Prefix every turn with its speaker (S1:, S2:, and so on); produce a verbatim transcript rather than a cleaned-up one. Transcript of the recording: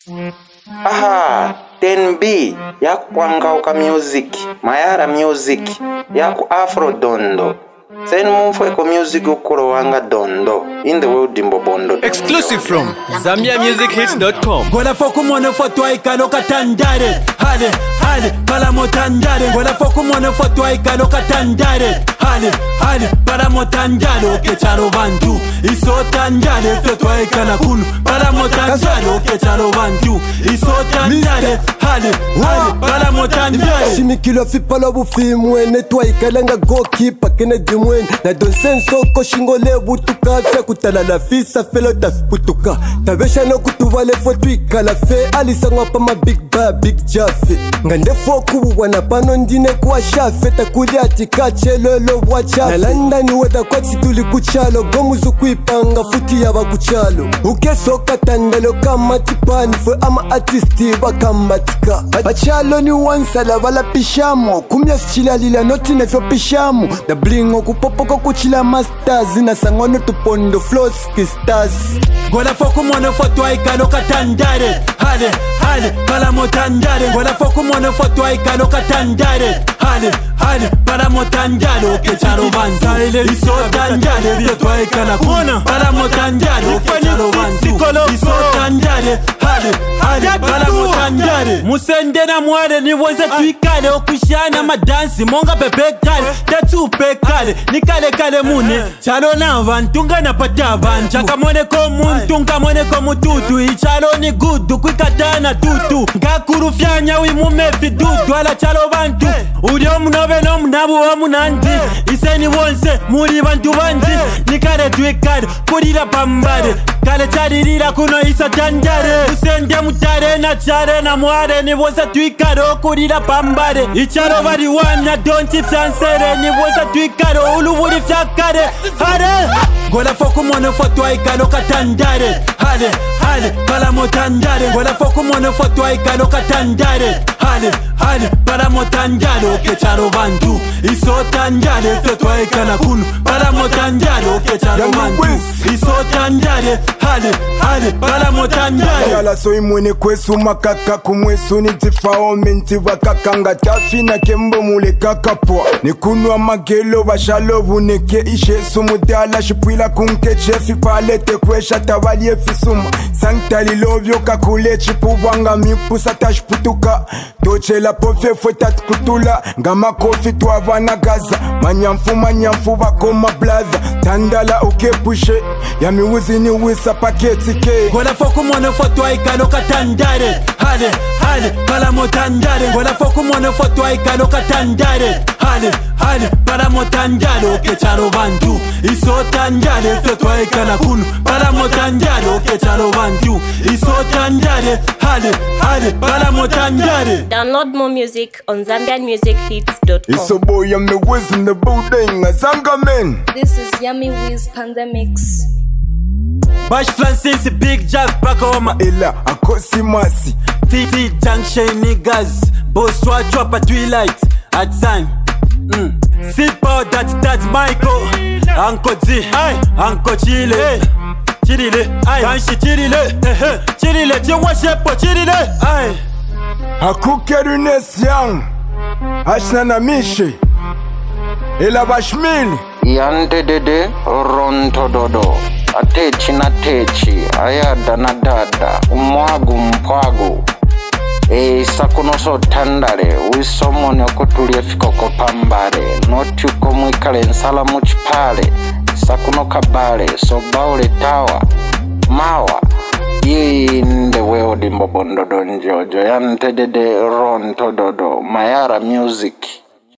S1: Aha, ten B yaku Pwangauka music, Mayara music, yaku Afro Dondo. Sen mufweko music ukuro wanga dondo in the world Dimbobondo.
S2: Exclusive from Zambia Music Hits dot com.
S3: Gola foku mone foto aikano katandare. Hale, hale, pala motandare. Gola foku mone foto aikano katandare. Hale, hale, pala motandare. Oke charo bantu, iso tandare. Foto aikana kunu, pala motandare. Oke charo bantu, iso tandare. Hale, hale, pala motandare.
S4: Shimikilo fi pala bufi mwene. Twa ikalanga goalkeeper kene dimwene. Na don senso ko shingole butuka. Fia kutala la fisa felo da putuka. Tabesha no kutuvale foto ikala fe. Alisa ngwapa ma big ba big jaffe. Ngande foku wana pano ndine kwa shafe. Takuli atika chelo lo wacha. Na landa ni weda kwa tituli kuchalo. Gomuzu kuipanga futi ya bakuchalo. Uke soka tandalo kama tipani. Fwe ama artisti bakambatika. Bachalo ni wansala wala pishamo. Kumya sichila lila noti nefyo pishamo. Da blingo kupopoko kuchila masters. Zina sangono tupondo flows stars.
S3: Gola foku mone foto aikano katandare. Hale, hale, pala motandare. Gola foku mone foto aikano katandare. Hale, hale, pala motandare. Oke charo bantu, iso tandare. Foto aikana kuna, pala motandare. Oke charo bantu, iso tandare. Hale, hale, pala motandare. Musende na mware ni woze tuikale. Okushana madansi, monga pepe kale. Tetu pekale, ni kale kale mune. Chalo na vantunga na patavan. Chaka mone komu tunga mone komu tutu. Ichalo ni gudu kuikatana tutu. Ngakuru fyanya wimume fidudu. Ala chalo bantu, uri omunobe no munabu wa munandi. Iseni wonse, muri bantu bandi. Nikale tuikale, kurira pambare. Kale charirira kuno isa tandare. Usende mutare na chare na mware. Ni wonse tuikale, kurira pambare. Ichalo bari wana, donchi fyansere. Ni wonse tuikale, uluburi fyakare. Hare! Gola foku mone foto aikano katandare. Hale, hale, pala motandare. Gola foku mone foto aikano katandare. Hale, hale, pala motandare. Oke charo bantu, iso tandare. Foto aikana kunu, pala motandare. Oke charo bantu, iso tandare. Hale, hale, pala motandare.
S5: Yala so imwene kwesu makaka kumwesu ni tifao menti wakakanga tafi na kembo mule kakapwa. Ni kunwa magelo bashalo buneke ishe sumudala shipwila kunke chefi palete kwesha tabali efisuma. Sanctali lovyo kakule chipu wanga mipusa tashputuka. Toche la pofe fwe tatkutula. Ngama kofi tuavana gaza. Manyamfu manyamfu bakoma blaza. Tandala uke pushe. Yami uzi ni wisa paketi ke.
S3: Gola foku mone foto aikano katandare. Hale, hale, pala motandare. Gola foku mone foto aikano katandare. Hale, hale, pala motandare. Oke charo bantu, iso tandare. Foto aikana kunu, pala motandare. Oke charo bantu, iso tandare. Hale, hale, pala motandare.
S6: Download more music on Zambian Music Hits dot com.
S5: It's a boy I'm the whiz in the building. Zanga man.
S7: This is Yummy Wiz Pandemics.
S3: Bash Francis, Big Jack, Bakoma.
S5: Ela, akosi masi.
S3: T T Junction niggas. Boss Chwa Chopper Twilight. At time. Mm. Sipo, that's that's Michael. Uncle Z, hey, Uncle Chile. Hey. Chirile, ay, Kanshi Chirile. Chirile, Chingwa Shepo, Chirile. Ay.
S5: Hakukerunes yang. Ashna na mishi. Ela bashmili.
S1: Yande dede ronto dodo. Atechi na techi, ayada na dada, umwagu mpwagu. E sakunoso tandare, wisomone okutulie fikoko pambare. Noti uko mwikale nsala muchipale, sakuno kabale, so baule tawa, mawa. Ye nde weo Dimbobondo donjojo, yante dede ronto dodo, Mayara music.